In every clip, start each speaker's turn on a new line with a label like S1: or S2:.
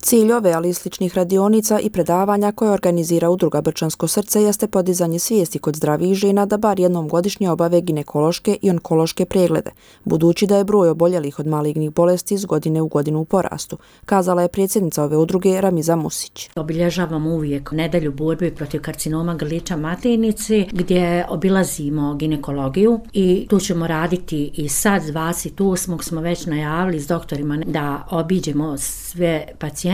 S1: Cilj ove, ali i sličnih radionica i predavanja koje organizira Udruga Brčansko srce jeste podizanje svijesti kod zdravih žena da bar jednom godišnje obave ginekološke i onkološke preglede, budući da je broj oboljelih od malignih bolesti iz godine u godinu u porastu, kazala je predsjednica ove udruge Ramiza Musić.
S2: Obilježavamo uvijek nedelju borbe protiv karcinoma grlića maternice gdje obilazimo ginekologiju i tu ćemo raditi i sad 28. smo već najavili s doktorima da obiđemo sve pacijentice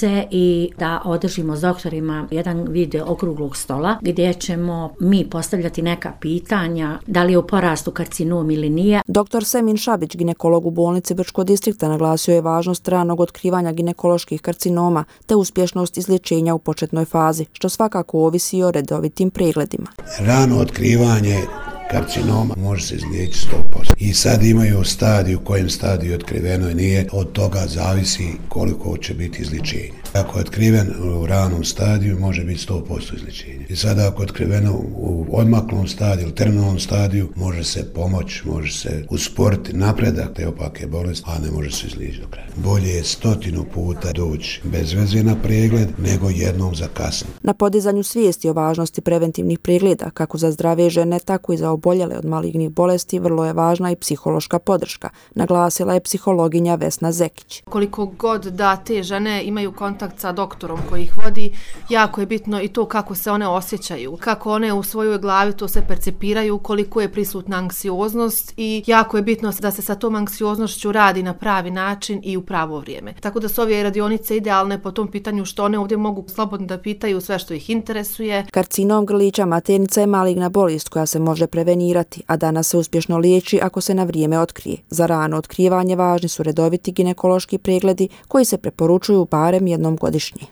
S2: i da održimo s doktorima jedan vid okruglog stola gdje ćemo mi postavljati neka pitanja da li je u porastu karcinom ili nije.
S1: Dr. Semin Šabić, ginekolog u bolnici Brčkog distrikta, naglasio je važnost ranog otkrivanja ginekoloških karcinoma te uspješnost izlječenja u početnoj fazi, što svakako ovisi o redovitim pregledima.
S3: Rano otkrivanje karcinoma može se izliječiti 100%. I sad imaju stadiju, u kojem stadiju otkriveno i nije, od toga zavisi koliko će biti izliječenje. Ako je otkriven u ranom stadiju, može biti 100% izliječenje. I sada ako je otkriveno u odmaklom stadiju ili terminalnom stadiju, može se pomoći, može se usporiti napredak te opake bolesti, a ne može se izliječiti do kraja. Bolje je 100 puta doći bez veze na pregled, nego jednom zakasniti.
S1: Na podizanju svijesti o važnosti preventivnih pregleda, kako za zdrave žene, tako i za oboljele od malignih bolesti, vrlo je važna i psihološka podrška, naglasila je psihologinja Vesna Zekić.
S4: Koliko god da te žene imaju kontakt sa doktorom koji ih vodi, jako je bitno i to kako se one osjećaju, kako one u svojoj glavi to se percepiraju, koliko je prisutna anksioznost i jako je bitno da se sa tom anksioznošću radi na pravi način i u pravo vrijeme. Tako da su ove radionice idealne po tom pitanju što one ovdje mogu slobodno da pitaju sve što ih interesuje.
S1: Karcinom grlića maternice je maligna bolest koja se može prevenirati, a danas se uspješno liječi ako se na vrijeme otkrije. Za rano otkrivanje važni su redoviti ginekološki pregledi koji se preporučuju barem jednom godišnje.